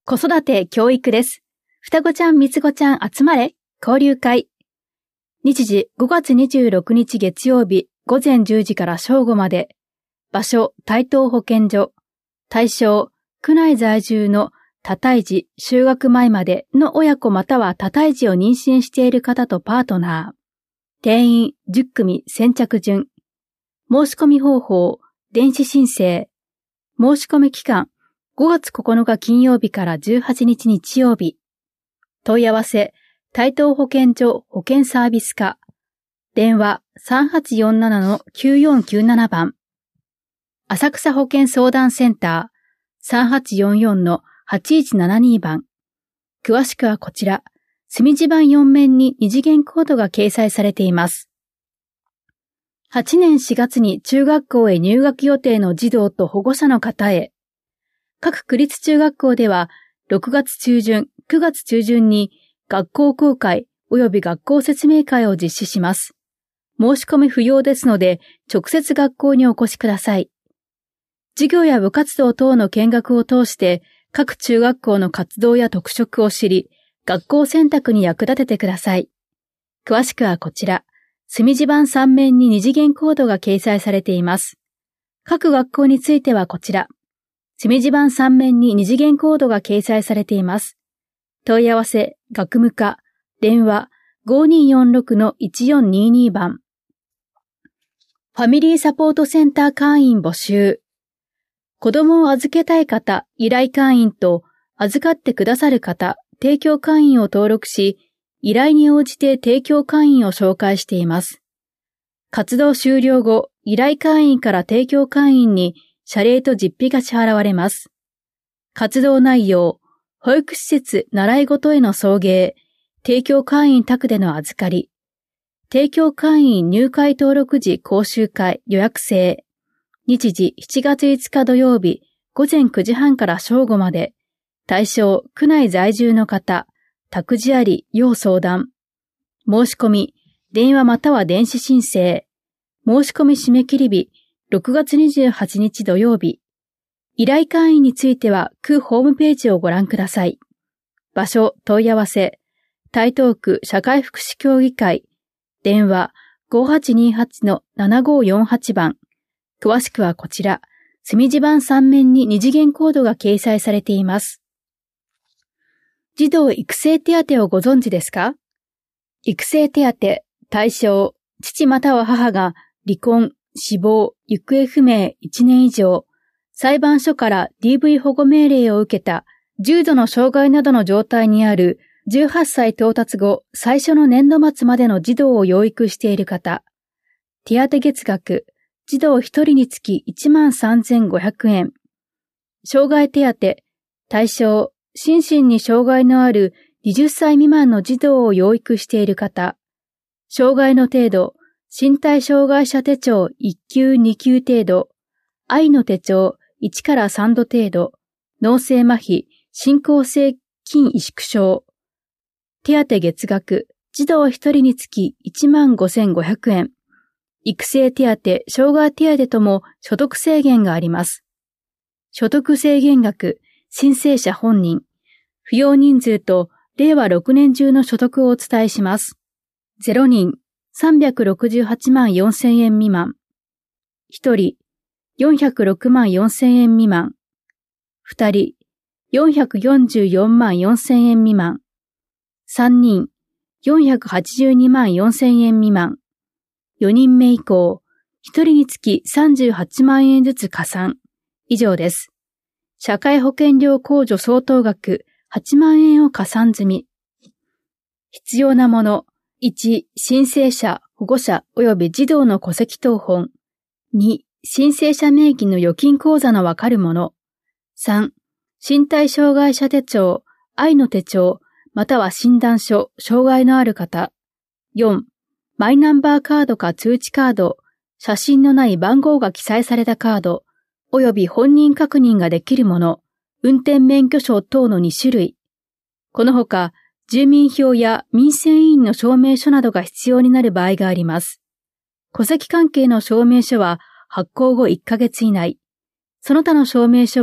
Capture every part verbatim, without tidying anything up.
子育て教育です。双子ちゃん三つ子ちゃん集まれ交流会。日時ごがつにじゅうろくにち月曜日午前じゅうじから正午まで。場所台東保健所。対象区内在住の多胎児就学前までの親子または多胎児を妊娠している方とパートナー。定員じゅっくみ先着順。申し込み方法電子申請。申し込み期間ごがつここのか金曜日からじゅうはちにち日曜日。問い合わせ、台東保健所保健サービス課。電話 さんはちよんななのきゅうよんきゅうなな 番。浅草保健相談センター さんはちよんよんのはちいちななに 番。詳しくはこちら、墨地板よん面に二次元コードが掲載されています。はちねんしがつに中学校へ入学予定の児童と保護者の方へ。各区立中学校ではろくがつちゅうじゅん、くがつちゅうじゅんに学校公開及び学校説明会を実施します。申し込み不要ですので直接学校にお越しください。授業や部活動等の見学を通して各中学校の活動や特色を知り、学校選択に役立ててください。詳しくはこちら、墨地板さん面に二次元コードが掲載されています。各学校についてはこちら、墨地板さん面に二次元コードが掲載されています。問い合わせ、学務課、電話 ごにーよんろくのいちよんにーにー 番。ファミリーサポートセンター会員募集。子供を預けたい方、依頼会員と預かってくださる方、提供会員を登録し、依頼に応じて提供会員を紹介しています。活動終了後、依頼会員から提供会員に謝礼と実費が支払われます。活動内容、保育施設、習い事への送迎、提供会員宅での預かり、提供会員入会登録時講習会予約制、日時しちがついつか土曜日午前くじはんから正午まで、対象区内在住の方、託児あり要相談、申し込み、電話または電子申請、申し込み締め切り日、ろくがつにじゅうはちにち土曜日。依頼会員については区ホームページをご覧ください。場所問い合わせ、台東区社会福祉協議会、電話 ごはちにはちのななごよんはち 番。詳しくはこちら、墨地板さん面に二次元コードが掲載されています。児童育成手当をご存知ですか？育成手当、対象、父または母が離婚、死亡、行方不明いちねん以上、裁判所から ディーブイ 保護命令を受けた重度の障害などの状態にあるじゅうはっさい到達後最初の年度末までの児童を養育している方、手当月額、児童ひとりにつき いちまんさんぜんごひゃくえん、障害手当、対象、心身に障害のあるはたち未満の児童を養育している方、障害の程度、身体障害者手帳いっきゅうにきゅう程度、愛の手帳いちからさんど程度、脳性麻痺、進行性筋萎縮症。手当月額、児童ひとりにつき いちまんごせんごひゃくえん。育成手当、障害手当とも所得制限があります。所得制限額、申請者本人、扶養人数とれいわろくねん中の所得をお伝えします。ゼロにん、さんびゃくろくじゅうはちまんよんせんえん未満。ひとり、よんひゃくろくまんよんせんえん未満。ふたり、よんひゃくよんじゅうよんまんよんせんえん未満。さんにん、よんひゃくはちじゅうにまんよんせんえん未満。よにんめ以降、ひとりにつきさんじゅうはちまんえんずつ加算。以上です。社会保険料控除相当額はちまんえんを加算済み。必要なもの。いち、申請者、保護者及び児童の戸籍謄本。に、申請者名義の預金口座のわかるもの。さん、身体障害者手帳、愛の手帳、または診断書、障害のある方。よん、マイナンバーカードか通知カード、写真のない番号が記載されたカード、及び本人確認ができるもの、運転免許証等のにしゅるい。このほか、住民票や民生委員の証明書などが必要になる場合があります。戸籍関係の証明書は発行後いっかげつ以内、その他の証明書は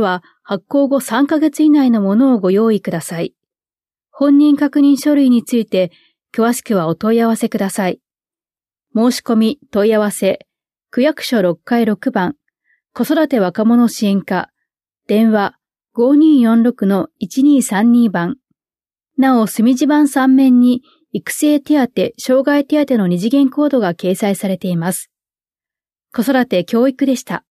発行後さんかげつ以内のものをご用意ください。本人確認書類について詳しくはお問い合わせください。申し込み、問い合わせ、区役所ろっかいろくばん、子育て若者支援課、電話 ごにーよんろくのいちにーさんに 番。なお、墨字盤さん面に育成手当、障害手当の二次元コードが掲載されています。子育て教育でした。